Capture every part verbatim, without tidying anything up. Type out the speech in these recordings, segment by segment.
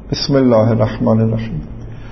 بسم الله الرحمن الرحیم.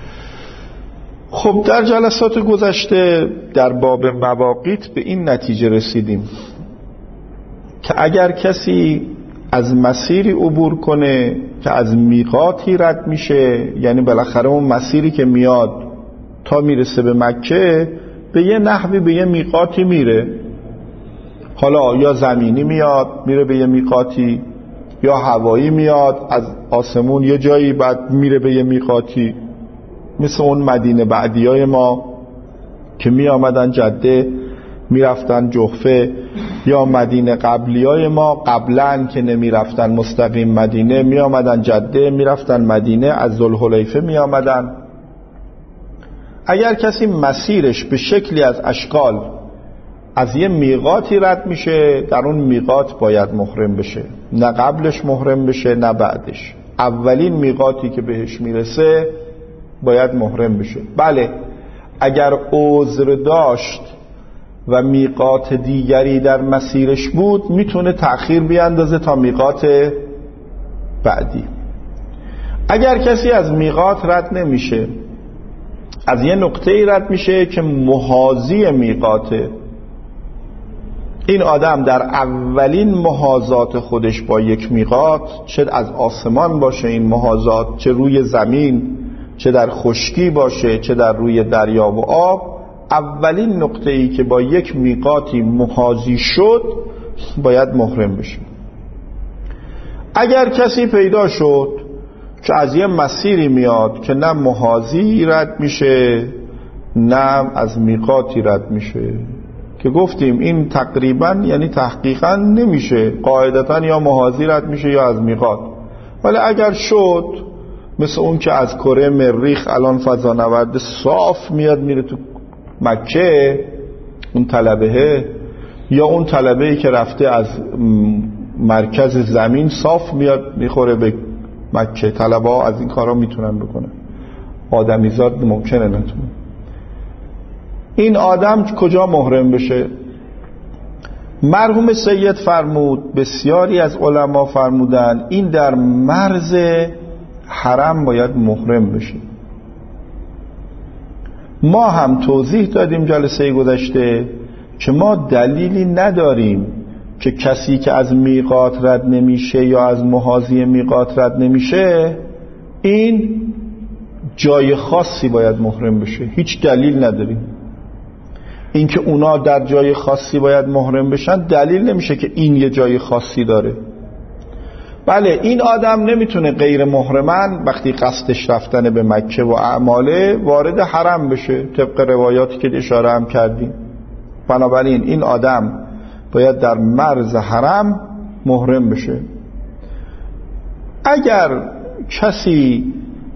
خب در جلسات گذشته در باب مواقیت به این نتیجه رسیدیم که اگر کسی از مسیری عبور کنه که از میقاتی رد میشه، یعنی بالاخره اون مسیری که میاد تا میرسه به مکه به یه نحوی به یه میقاتی میره، حالا یا زمینی میاد میره به یه میقاتی، یا هوایی میاد از آسمون یه جایی بعد میره به یه میقاتی، مثل اون مدینه بعدیای ما که می آمدن جده می رفتن جحفه، یا مدینه قبلیای ما قبلن که نمی رفتن مستقیم مدینه، می آمدن جده می رفتن مدینه، از ذوالحلیفه می آمدن. اگر کسی مسیرش به شکلی از اشکال از یه میقاتی رد میشه، در اون میقات باید محرم بشه، نه قبلش محرم بشه نه بعدش. اولین میقاتی که بهش میرسه باید محرم بشه. بله اگر عذر داشت و میقات دیگری در مسیرش بود میتونه تأخیر بیاندازه تا میقات بعدی. اگر کسی از میقات رد نمیشه، از یه نقطه‌ای رد میشه که محاذی میقاته، این آدم در اولین محاذات خودش با یک میقات، چه از آسمان باشه این محاذات، چه روی زمین، چه در خشکی باشه، چه در روی دریا و آب، اولین نقطه‌ای که با یک میقاتی محاذی شد باید محرم بشه. اگر کسی پیدا شد که از یه مسیری میاد که نه محاذی رد میشه نه از میقاتی رد میشه، که گفتیم این تقریبا یعنی تحقیقا نمیشه، قاعدتا یا محاذی رد میشه یا از میقات. ولی اگر شد مثل اون که از کره مریخ الان فضانورد صاف میاد میره تو مکه، اون طلبه، یا اون طلبه‌ای که رفته از مرکز زمین صاف میاد میخوره به مکه، طلبه ها از این کارا میتونن بکنن، آدمیزاد ممکنه نتونه. این آدم کجا محرم بشه؟ مرحوم سید فرمود، بسیاری از علما فرمودن این در مرز حرم باید محرم بشه. ما هم توضیح دادیم جلسه گذشته که ما دلیلی نداریم که کسی که از میقات رد نمیشه یا از محاذی میقات رد نمیشه این جای خاصی باید محرم بشه. هیچ دلیل نداریم. اینکه اونا در جای خاصی باید محرم بشن دلیل نمیشه که این یه جای خاصی داره. بله این آدم نمیتونه غیر محرمن وقتی قصدش رفتن به مکه و اعماله وارد حرم بشه، طبق روایاتی که اشاره هم کردیم. بنابراین این آدم باید در مرز حرم محرم بشه. اگر کسی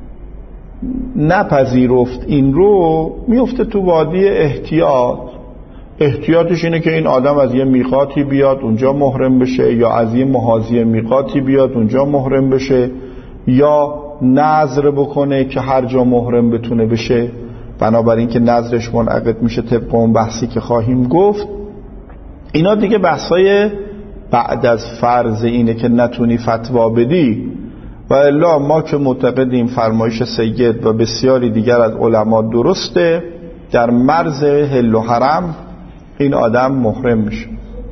نپذیرفت این رو، میفته تو وادی احتیاط. احتیاطش اینه که این آدم از یه میقاتی بیاد اونجا محرم بشه، یا از یه محاذی میقاتی بیاد اونجا محرم بشه، یا نذر بکنه که هر جا محرم بتونه بشه. بنابراین که نذرش منعقد میشه طبق اون بحثی که خواهیم گفت. اینا دیگه بحثای بعد از فرض اینه که نتونی فتوا بدی. و الا ما که معتقدیم فرمایش سید و بسیاری دیگر از علما درسته، در مرز حل و حرم این آدم محرم میشه.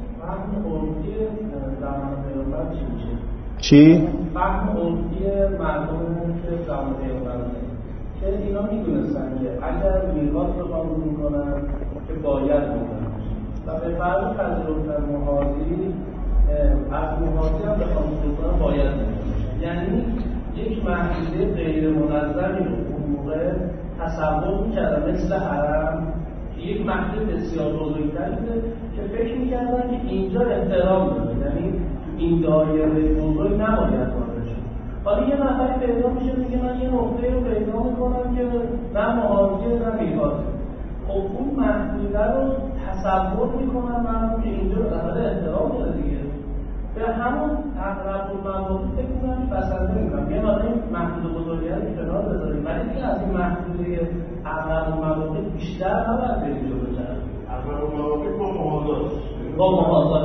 چی؟ فهم عرفی مردم که زمان پیغمبر که اینا میدونستن که اگر میقات رو قبول میکنن که باید میکنن و به فرض پذیرفتن محاذی از محاذی هم بخوام بکنن باید میکنن، یعنی یک محدوده غیر منظمی رو اون موقع تصور میکردن مثل حرم که یک محدود بسیار بزرگتری بوده که فکر میکردن که اینجا احترام داره، یعنی این دایره بزرگ نباید وارد شه. حالا یه نفری پیدا میشه میگه من یه نقطه رو پیدا میکنم که نه محاذیه نه میقاته. خب اون محدوده رو تصور میکنم من که اینجا بالاخره احترام داره دیگه. به همون اقرب المواقع فکر کنم بسنده میکنم یه مقدار محدود بزرگی رو کنار بذاریم، ولی دیگه از این محدوده اقرب المواقع بیشتر نباید بریم جلو جلو. اقرب المواقع با محاذات با محاذات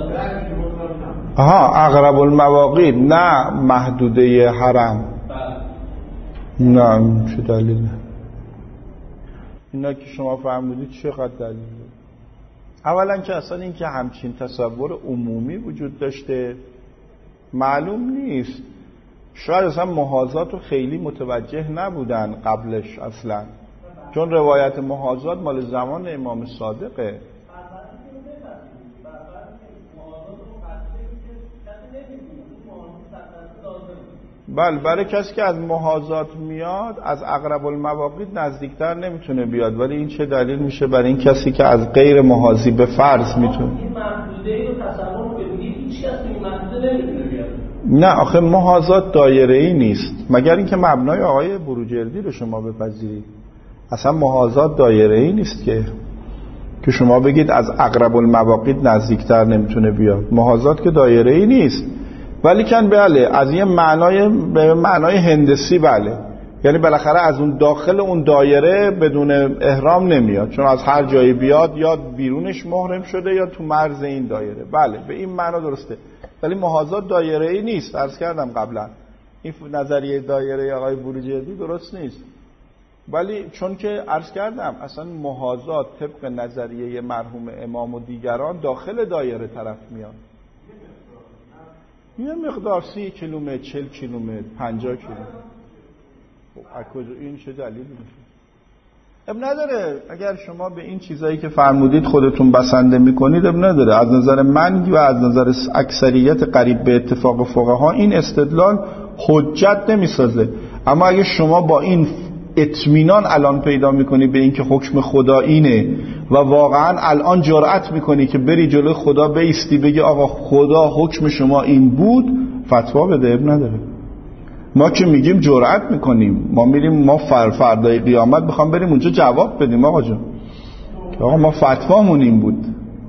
آها اقرب المواقع نه محدوده حرم. نه چه دلیله؟ اینا که شما فرمودید چقدر دلیله؟ اولا که اصلا این که همچین تصور عمومی وجود داشته معلوم نیست. شاید اصلا محاذات رو خیلی متوجه نبودن قبلش اصلا، چون روایت محاذات مال زمان امام صادقه. بله، برای کسی که از محاذات میاد از اقرب المواقیت نزدیکتر نمیتونه بیاد، ولی این چه دلیل میشه برای این کسی که از غیر محاذی به فرض میتونه؟ این محدوده ای رو تصور کنید، هیچ کسی این محدوده نمیتونه بیاد. نه آخه محاذات دایره ای نیست، مگر اینکه مبنای آقای بروجردی رو شما بپذیرید. اصلا محاذات دایره ای نیست که که شما بگید از اقرب المواقیت نزدیکتر نمیتونه بیاد. محاذات که دایره ای نیست، ولی کن بله از یه معنای به معنای هندسی بله، یعنی بالاخره از اون داخل اون دایره بدون احرام نمیاد، چون از هر جایی بیاد یا بیرونش محرم شده یا تو مرز این دایره. بله به این معنا درسته، ولی محاذات دایره ای نیست. عرض کردم قبلا این نظریه دایره آقای بروجردی درست نیست، ولی چون که عرض کردم اصلا محاذات طبق نظریه مرحوم امام و دیگران داخل دایره طرف میاد. یه مقدار سی کیلومتر، چل کیلومتر، پنجاه کیلومتر. خب این چه دلیلی میشه؟ اب نداره. اگر شما به این چیزایی که فرمودید خودتون بسنده میکنید اب نداره. از نظر من و از نظر اکثریت قریب به اتفاق فقها این استدلال حجت نمیسازه. اما اگه شما با این اطمینان الان پیدا میکنی به این که حکم خدا اینه و واقعا الان جرأت میکنی که بری جلوی خدا بیستی بگی آقا خدا حکم شما این بود، فتوا بده، اب نداره. ما که میگیم جرأت میکنیم، ما میریم ما فر فردای قیامت بخوام بریم اونجا جواب بدیم آقا جان آقا ما فتوامون این بود.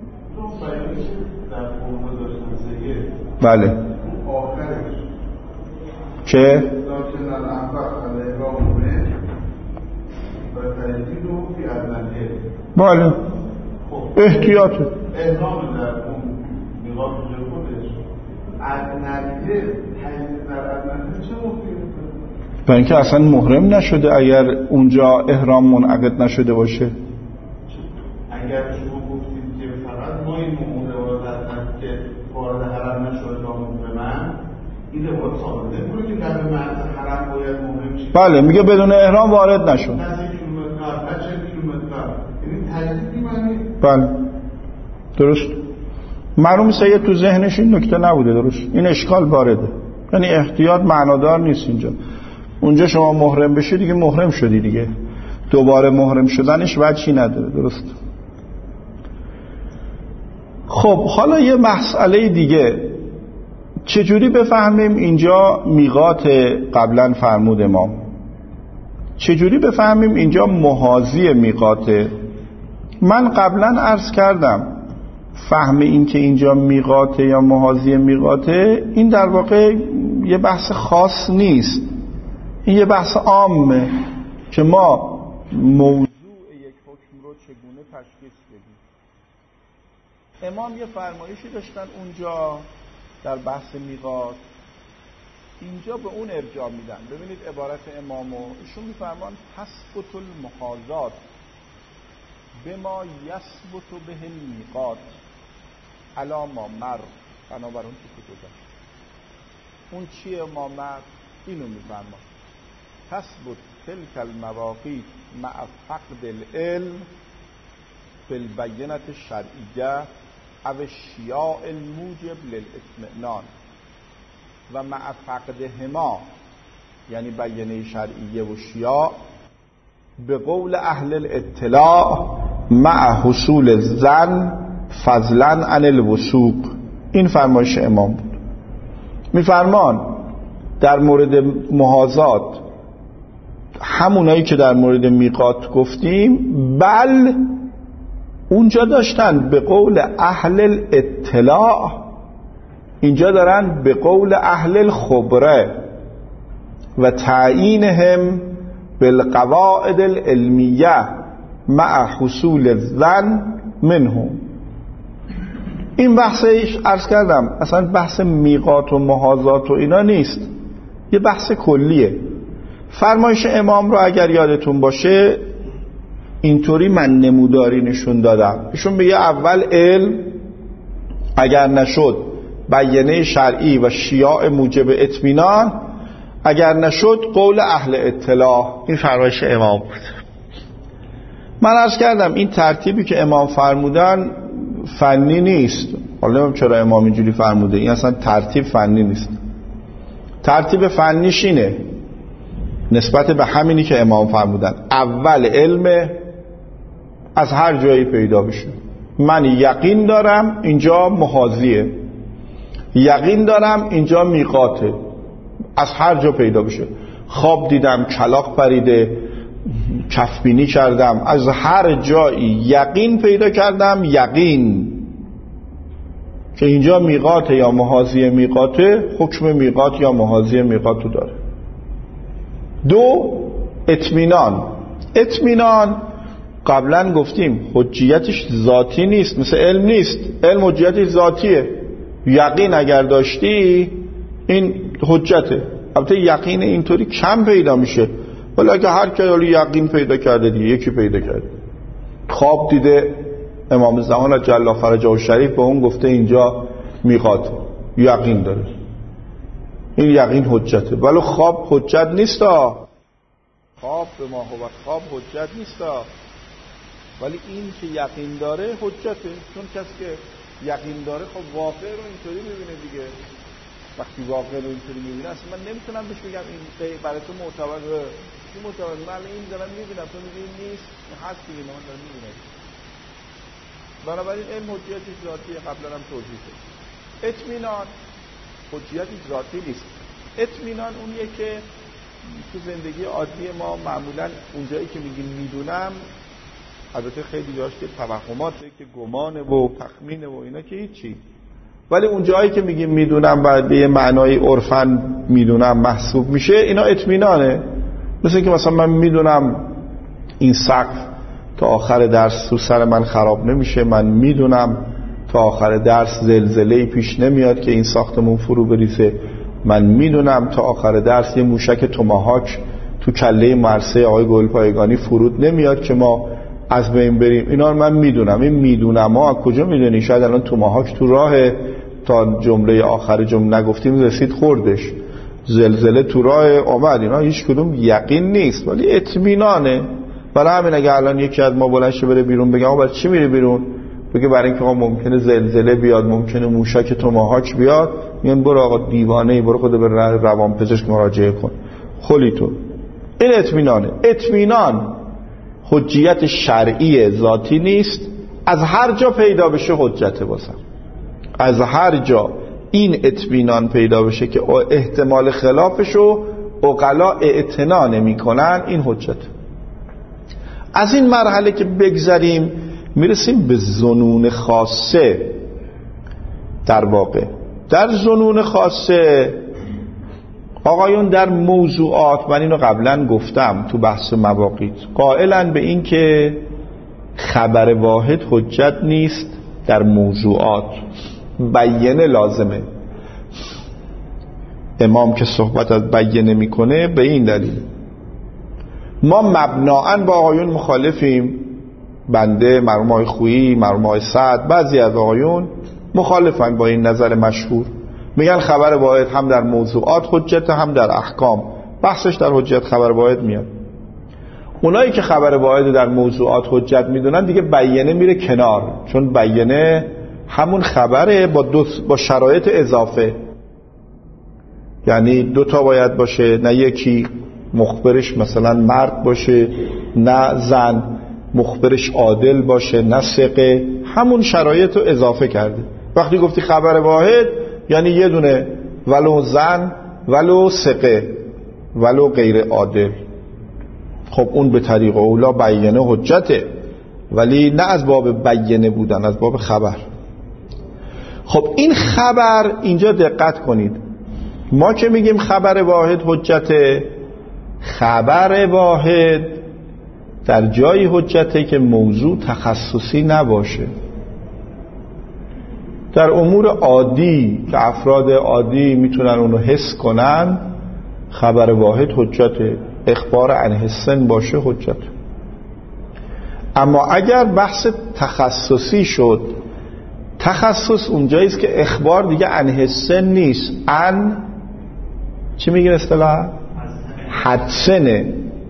بله که بله احتیاطه احرام در اون میقات خودش از نریده تجدید در ادنده چه مفیده؟ و اینکه اصلا محرم نشده اگر اونجا احرام منعقد نشده باشه. اگر شما گفتید که فقط ما این موضوع هستند که وارد حرم نشده تا محرمن، این روایت ثابت نمی‌کنه که در مرز حرم باید محرم شید. بله میگه بدون احرام وارد نشد. نه کیلومتر نه چند کیلومتر. یعنی تجدیدی معنی بله درست. معلوم سید تو ذهنش این نکته نبوده. درست این اشکال وارده، یعنی احتیاط معنادار نیست اینجا. اونجا شما محرم بشی دیگه محرم شدی دیگه، دوباره محرم شدنش وجهی نداره. درست. خب حالا یه مسئله دیگه، چجوری بفهمیم اینجا میقات قبلا فرمود امام، چجوری بفهمیم اینجا محاذی میقاته؟ من قبلا عرض کردم فهم این که اینجا میقاته یا محاذی میقاته این در واقع یه بحث خاص نیست، این یه بحث عامه که ما موضوع یک حکم رو چگونه تشخیص بدیم. امام یه فرمایشی داشتن اونجا در بحث میقات، اینجا به اون ارجاع میدن. ببینید عبارت امامو، ایشون میفرمان تثبت المحاذات بما یثبت به المیقات علا ما مر، بنابراین چی که گذشت. اون چیه ما مر؟ اینو میفرمان تثبت تلک المواقیت مع فقد العلم بالبینة الشرعیه او الشیاع الموجب للاطمئنان و مع فقدهما، یعنی بیانه شرعیه و شیاع، به قول اهل الاطلاع مع حصول الظن فضلا عن الوثوق. این فرمایش امام بود. میفرمان در مورد محاذات همونایی که در مورد میقات گفتیم بل اونجا داشتن به قول اهل الاطلاع، اینجا دارن به قول اهل الخبره و تعیینهم بالقواعد العلمیه مع حصول الظن منهم. این بحثش عرض کردم اصلا بحث میقات و محاذات و اینا نیست، یه بحث کلیه. فرمایش امام رو اگر یادتون باشه اینطوری من نموداری نشون دادم. ایشون میگه اول علم، اگر نشد بیانه شرعی و شیاع موجب اطمینان، اگر نشد قول اهل اطلاع. این فرمایش امام بود. من عرض کردم این ترتیبی که امام فرمودن فنی نیست. حالا نمیدونم چرا امام اینجوری فرموده، این اصلا ترتیب فنی نیست. ترتیب فنیش اینه نسبت به همینی که امام فرمودن. اول علم از هر جایی پیدا بشه. من یقین دارم اینجا محاذیه، یقین دارم اینجا میقاته، از هر جا پیدا بشه. خواب دیدم، کلاغ پریده، کفبینی کردم، از هر جایی یقین پیدا کردم، یقین که اینجا میقاته یا محاذی میقاته، حکم میقات یا محاذی میقاتو داره. دو، اطمینان. اطمینان قبلا گفتیم حجیتش ذاتی نیست، مثل علم نیست. علم حجیتش ذاتیه. یقین اگر داشتی این حجته. البته یقین اینطوری کم پیدا میشه، ولی اگه هر کی یقین پیدا کرده دیگه، یکی پیدا کرده، خواب دیده، امام زمان جل فرجه شریف به اون گفته اینجا میقات، یقین داره، این یقین حجته. ولی خواب حجت نیستا، خواب به ما هو خواب حجت نیستا، ولی این که یقین داره حجته. چون کسی که یقین داره خب واقع رو اینطوری میبینه دیگه. وقتی واقع رو اینطوری میبینه اصلا من نمیتونم بهش بگم این برای تو معتبره، این معتبره، من این دارم میبینم تو میگی نیست، هست دیگه، من دارم میبینم. بنابراین علم حجیتی ذاتی، قبلا هم توضیح دادم. اطمینان حجیتی ذاتی نیست. اطمینان اونیه که تو زندگی عادی ما معمولا اونجایی که میگیم میدونم، البته خیلی جاش که توهماته، که گمانه و تخمینه و اینا که هیچی، ولی اون جایی که میگیم میدونم و به یه معنای عرفاً میدونم محسوب میشه، اینا اطمینانه. مثل که مثلا من میدونم این سقف تا آخر درس تو سر من خراب نمیشه، من میدونم تا آخر درس زلزله‌ای پیش نمیاد که این ساختمون فرو بریزه، من میدونم تا آخر درس یه موشک توماهاک تو کله مرسه آقای گلپایگانی فرود نمیاد که ما از بین بریم. اینا من میدونم. این میدونم ها از کجا میدونی؟ شاید الان توماهاک تو راه، تا جمله آخر جمله نگفتیم رسید خوردش، زلزله تو راه آمد. اینا هیچ کدوم یقین نیست، ولی اطمینانه. برای همین اگه الان یکی از ما بلند شه بره بیرون، بگه آقا برای چی میری بیرون؟ بگه برای اینکه ممکنه زلزله بیاد، ممکنه موشک توماهاک بیاد. میگن برو آقا دیوانه‌ای، برو خود به روانپزشک مراجعه کن، خلی تو. این اطمینانه. اطمینان حجیت شرعی ذاتی نیست، از هر جا پیدا بشه حجته واسه. از هر جا این اطمینان پیدا بشه که احتمال خلافشو عقلا اعتنا نمی‌کنن، این حجت. از این مرحله که بگذریم میرسیم به ظنون خاصه. در واقع در ظنون خاصه آقایون در موضوعات، من اینو قبلا گفتم تو بحث مواقیت، قائلن به این که خبر واحد حجت نیست در موضوعات، بیانه لازمه. امام که صحبت از بیانه میکنه به این دلیل. ما مبناً با آقایون مخالفیم، بنده، مرحوم آقای خویی، مرحوم آقای سعد، بعضی از آقایون مخالفن با این نظر مشهور. میگن خبر واحد هم در موضوعات حجت، هم در احکام. بحثش در حجت خبر واحد میاد. اونایی که خبر واحد در موضوعات حجت میدونن دیگه بیانه میره کنار، چون بیانه همون خبره با دو با شرایط اضافه. یعنی دو تا باید باشه، نه یکی مخبرش مثلا مرد باشه، نه زن مخبرش عادل باشه، نه ثقه. همون شرایط رو اضافه کرده. وقتی گفتی خبر واحد یعنی یه دونه، ولو زن، ولو ثقه، ولو غیر عادل. خب اون به طریق اولا بیانه حجته، ولی نه از باب بیانه بودن، از باب خبر. خب این خبر اینجا دقت کنید، ما که میگیم خبر واحد حجته، خبر واحد در جای حجته که موضوع تخصصی نباشه. در امور عادی که افراد عادی میتونن اونو حس کنن، خبر واحد حجته. اخبار عن السن باشه حجت. اما اگر بحث تخصصی شد، تخصص اونجایی است که اخبار دیگه عن السن نیست، عن چی میگه اصطلاحا؟ حدسنه.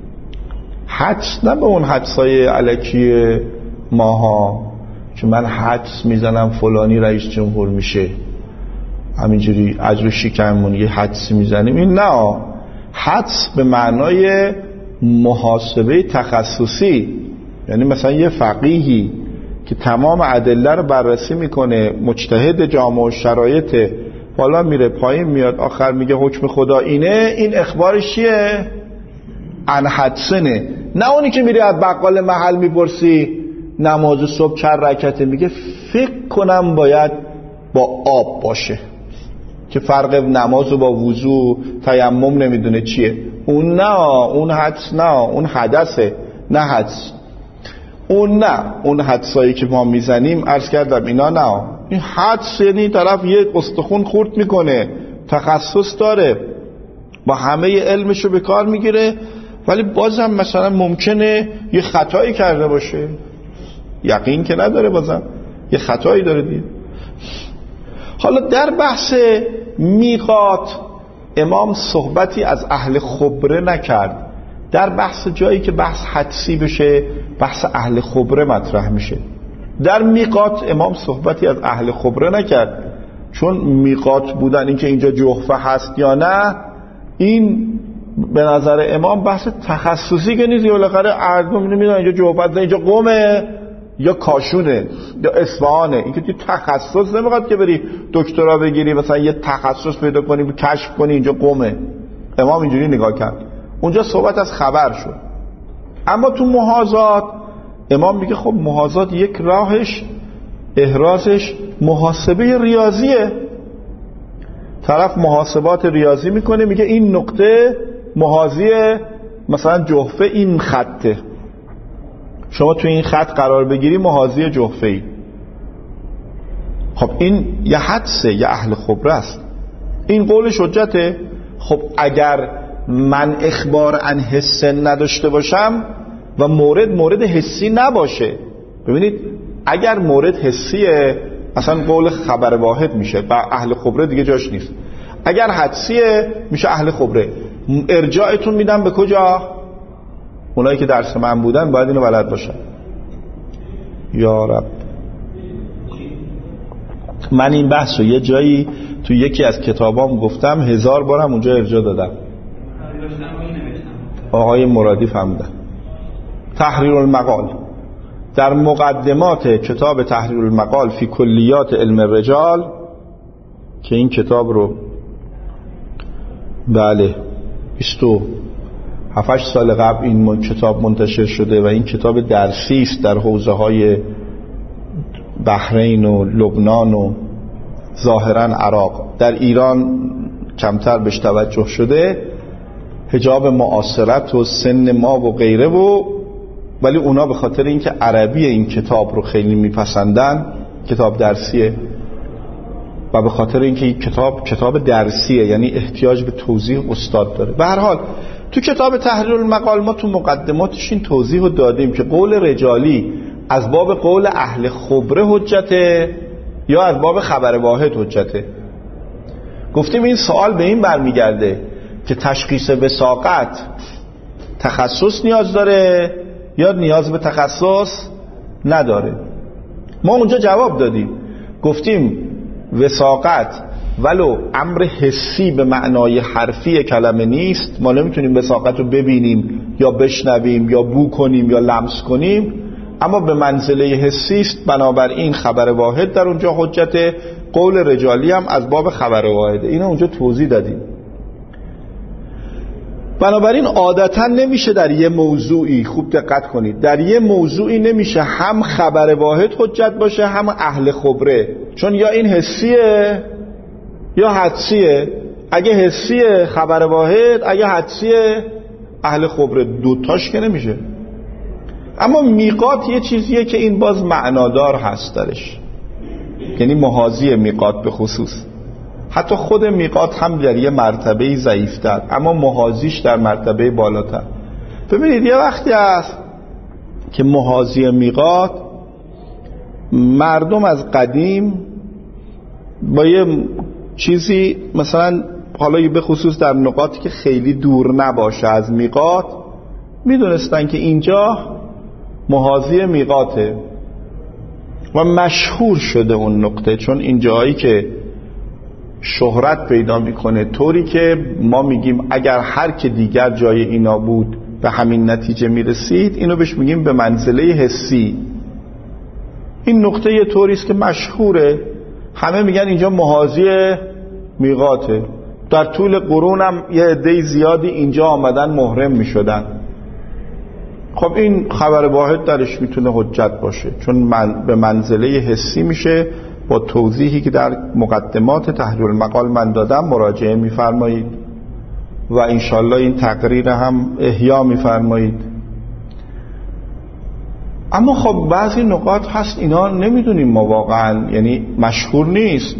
حدس نه به اون حدسای الکی ماها که من حدس میزنم فلانی رئیس جمهور میشه، همینجوری اجر شکمون یه حدسی میزنیم. این نه، حدس به معنای محاسبه تخصصی، یعنی مثلا یه فقیهی که تمام ادله رو بررسی میکنه، مجتهد جامع و شرایط، بالا میره پایین میاد، آخر میگه حکم خدا اینه، این اخبارش چیه؟ عن حدسنه. نه اونی که میری از بقال محل میپرسی نماز صبح چند رکعته، میگه فکر کنم باید با آب باشه، که فرق نماز با وضو تیمم نمیدونه چیه. اون نه، اون حدس نه، اون حدثه، نه حدس. اون نه، اون حدسایی که ما میزنیم عرض کردم اینا نه. این حدس یعنی طرف یه استخون خورد میکنه، تخصص داره، با همه علمشو به کار میگیره، ولی بازم مثلا ممکنه یه خطایی کرده باشه، یقین که نداره، بازم یه خطایی داره دیگه. حالا در بحث میقات امام صحبتی از اهل خبره نکرد. در بحث جایی که بحث حدسی بشه، بحث اهل خبره مطرح میشه. در میقات امام صحبتی از اهل خبره نکرد، چون میقات بودن این که اینجا جحفه هست یا نه، این به نظر امام بحث تخصصی که نیست. یا بالاخره اردم نمیدونن اینجا جحفه هست، اینجا قومه یا کاشونه یا اصفهانه. این که توی تخصص نمیخواد که بری دکترا بگیری، مثلا یه تخصص پیدا کنی کشف کنی اینجا قومه. امام اینجوری نگاه کرد، اونجا صحبت از خبر شد. اما تو محاضات امام میگه خب محاضات یک راهش، احرازش محاسبه ریاضیه. طرف محاسبات ریاضی میکنه، میگه این نقطه محاذی مثلا جحفه این خطه، شما تو این خط قرار بگیری محاذی جحفه ای. خب این یه حدسه، یه اهل خبره است، این قولش حجته. خب اگر من اخبار عن حسن نداشته باشم و مورد مورد حسی نباشه، ببینید اگر مورد حسیه اصلا قول خبر واحد میشه و اهل خبره دیگه جاش نیست. اگر حدسیه میشه اهل خبره. ارجاعتون میدم به کجا؟ اونایی که درس من بودن باید اینو بلد باشن. یا رب، من این بحث رو یه جایی تو یکی از کتابام گفتم، هزار بارم اونجا ارجاع دادم، آقای مرادی فهمیدن. تحریر المقال، در مقدمات کتاب تحریر المقال فی کلیات علم الرجال، که این کتاب رو بله بیست و هفت سال قبل این کتاب منتشر شده و این کتاب درسی است در حوزه های بحرین و لبنان و ظاهرا عراق. در ایران کمتر بهش توجه شده، حجاب معاصرت و سن ما و غیره، و ولی اونا به خاطر اینکه عربی این کتاب رو خیلی میپسندن، کتاب درسیه، و به خاطر اینکه این کتاب کتاب درسیه یعنی احتیاج به توضیح استاد داره. به هر حال تو کتاب تحریر المقال ما تو مقدماتش این توضیح رو دادیم که قول رجالی از باب قول اهل خبره حجته یا از باب خبر واحد حجته. گفتیم این سوال به این برمیگرده که تشخیص وثاقت تخصص نیاز داره یا نیاز به تخصص نداره. ما اونجا جواب دادیم، گفتیم وثاقت ولو امر حسی به معنای حرفی کلمه نیست، ما نمیتونیم وثاقت رو ببینیم یا بشنویم یا بو کنیم یا لمس کنیم، اما به منزله حسی است، بنابراین خبر واحد در اونجا حجت. قول رجالی هم از باب خبر واحده، اینو اونجا توضیح دادیم. بنابراین عادتا نمیشه در یه موضوعی، خوب دقت کنید، در یه موضوعی نمیشه هم خبر واحد حجت باشه هم اهل خبره، چون یا این حسیه یا حدسیه. اگه حسیه خبر واحد، اگه حدسیه اهل خبره، دوتاش که نمیشه. اما میقات یه چیزیه که این باز معنادار هست درش، یعنی محاذی میقات به خصوص. حتی خود میقات هم در یه مرتبه ضعیفتر، اما محاذیش در مرتبه بالاتر. ببینید یه وقتی هست که محاذی میقات مردم از قدیم با یه چیزی مثلا حالا به خصوص در نقاطی که خیلی دور نباشه از میقات میدونستن که اینجا محاذی میقاته و مشهور شده اون نقطه، چون این جایی که شهرت پیدا میکنه طوری که ما میگیم اگر هر که دیگر جای اینا بود به همین نتیجه میرسید، اینو بهش میگیم به منزله حسی. این نقطه یه طوری است که مشهوره، همه میگن اینجا محاذی میقاته. در طول قرون هم یه عده زیادی اینجا آمدن محرم میشدن. خب این خبر واحد درش میتونه حجت باشه، چون من به منزله حسی میشه. با توضیحی که در مقدمات تحریر المقال من دادم مراجعه میفرمایید و انشالله این تقریر هم احیا میفرمایید. اما خب بعضی نقاط هست اینا نمیدونیم ما واقعا، یعنی مشهور نیست.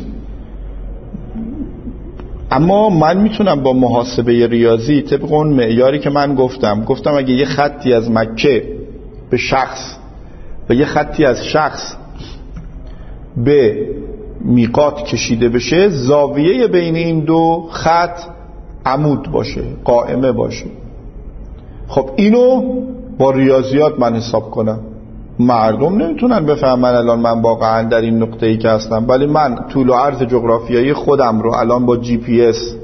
اما من میتونم با محاسبه ریاضی طبق اون معیاری که من گفتم گفتم اگه یه خطی از مکه به شخص و یه خطی از شخص به میقات کشیده بشه، زاویه بین این دو خط عمود باشه، قائمه باشه. خب اینو با ریاضیات من حساب کنم. مردم نمیتونن بفهمن الان من واقعا در این نقطه‌ای که هستم، ولی من طول و عرض جغرافیایی خودم رو الان با جی پی اس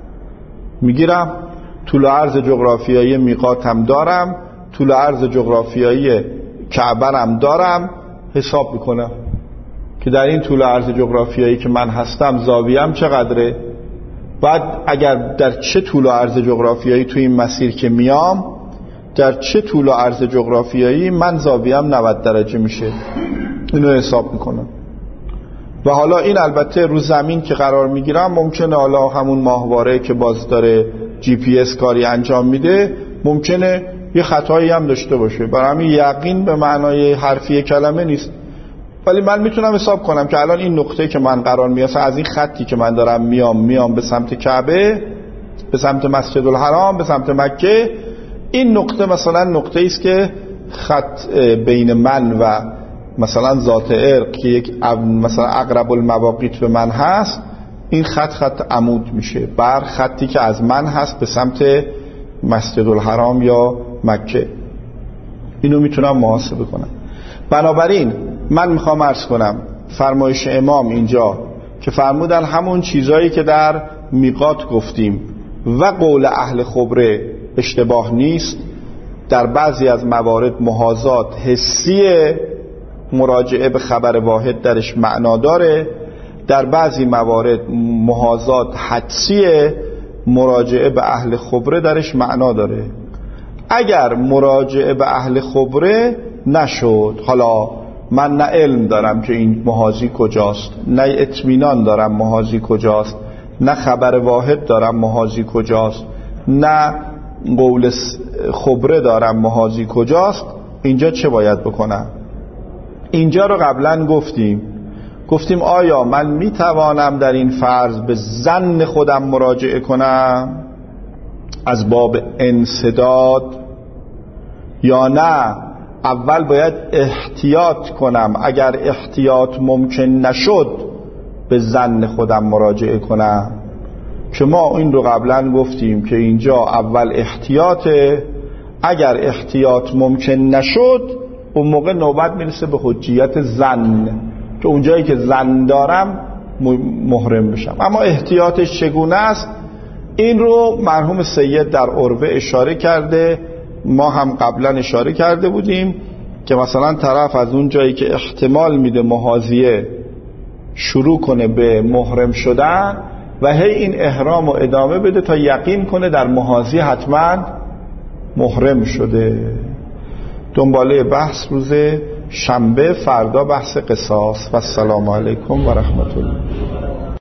میگیرم، طول و عرض جغرافیایی میقاتم دارم، طول و عرض جغرافیایی کعبه‌ام دارم، حساب میکنم که در این طول و عرض جغرافیایی که من هستم زاویه‌ام چقدره. بعد اگر در چه طول و عرض جغرافیایی تو این مسیر که میام، در چه طول و عرض جغرافیایی من زاویه‌ام نود درجه میشه، اینو حساب میکنم. و حالا این البته رو زمین که قرار میگیرم ممکنه حالا همون ماهواره که باز داره جی پی اس کاری انجام میده ممکنه یه خطایی هم داشته باشه، برای همین یقین به معنای حرفی کلمه نیست. ولی من میتونم حساب کنم که الان این نقطه که من قرار میاسم از این خطی که من دارم میام میام به سمت کعبه، به سمت مسجد الحرام، به سمت مکه، این نقطه مثلا نقطه ایست که خط بین من و مثلا ذات ارق که یک مثلا اقرب المواقیت به من هست، این خط خط عمود میشه بر خطی که از من هست به سمت مسجد الحرام یا مکه. اینو میتونم محاسبه کنم. بنابراین من میخوام عرض کنم فرمایش امام اینجا که فرمودن همون چیزایی که در میقات گفتیم و قول اهل خبره اشتباه نیست. در بعضی از موارد محاذات حسی مراجعه به خبر واحد درش معنا داره، در بعضی موارد محاذات حدسی مراجعه به اهل خبره درش معنا داره. اگر مراجعه به اهل خبره نشد، حالا من نه علم دارم که این محاذی کجاست، نه اطمینان دارم محاذی کجاست، نه خبر واحد دارم محاذی کجاست، نه قول خبره دارم محاذی کجاست، اینجا چه باید بکنم؟ اینجا رو قبلا گفتیم گفتیم آیا من میتوانم در این فرض به ظن خودم مراجعه کنم از باب انسداد، یا نه اول باید احتیاط کنم، اگر احتیاط ممکن نشد به ظن خودم مراجعه کنم؟ که ما این رو قبلا گفتیم که اینجا اول احتیاطه، اگر احتیاط ممکن نشد اون موقع نوبت میرسه به حجیت ظن که اونجایی که ظن دارم محرم بشم. اما احتیاطش چگونه است؟ این رو مرحوم سید در عروه اشاره کرده، ما هم قبلا اشاره کرده بودیم که مثلا طرف از اون جایی که احتمال میده محاذیه شروع کنه به محرم شدن و هی این احرام رو ادامه بده تا یقین کنه در محاذی حتما محرم شده. دنباله بحث روز شنبه، فردا بحث قصاص. و السلام علیکم و رحمت الله.